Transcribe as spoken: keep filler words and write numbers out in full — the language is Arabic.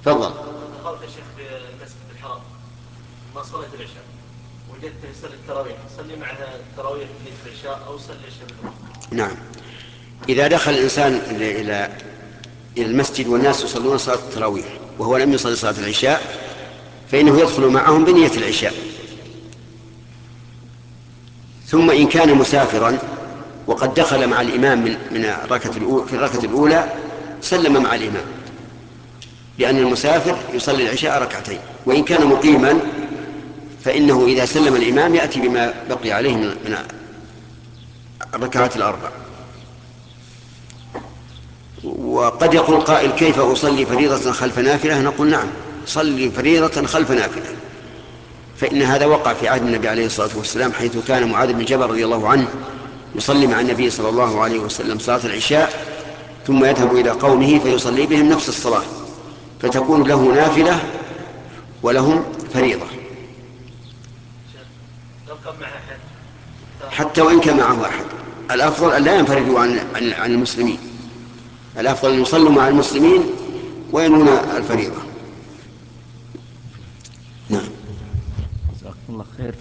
تفضل. دخلت يا شيخ في المسجد الحرام ما صليت العشاء، وجدته يصلي التراويح، صلي معها التراويح في العشاء او صلي العشاء بالوقت؟ نعم، إذا دخل الإنسان إلى إلى المسجد والناس يصلون صلاة التراويح وهو لم يصلي صلاة العشاء فإنه يدخل معهم بنية العشاء. ثم إن كان مسافرا وقد دخل مع الإمام من من الركعة الأولى في الركعة الأولى سلم مع الإمام، لأن المسافر يصلي العشاء ركعتين. وإن كان مقيما فإنه إذا سلم الإمام يأتي بما بقي عليه من الركعات الأربع. وقد يقول قائل كيف أصلي فريضة خلف نافلة؟ نقول نعم، صلي فريضة خلف نافلة، فإن هذا وقع في عهد النبي عليه الصلاة والسلام، حيث كان معاذ بن جبل رضي الله عنه يصلي مع النبي صلى الله عليه وسلم صلاة العشاء ثم يذهب إلى قومه فيصلي بهم نفس الصلاة، فتكون له نافلة ولهم فريضة. لو كان معه أحد حتى وإن كان معه أحد، الأفضل أن لا ينفردوا عن, عن, عن المسلمين، الأفضل أن يصلوا مع المسلمين وينون الفريضة. نعم. جزاكم الله خير.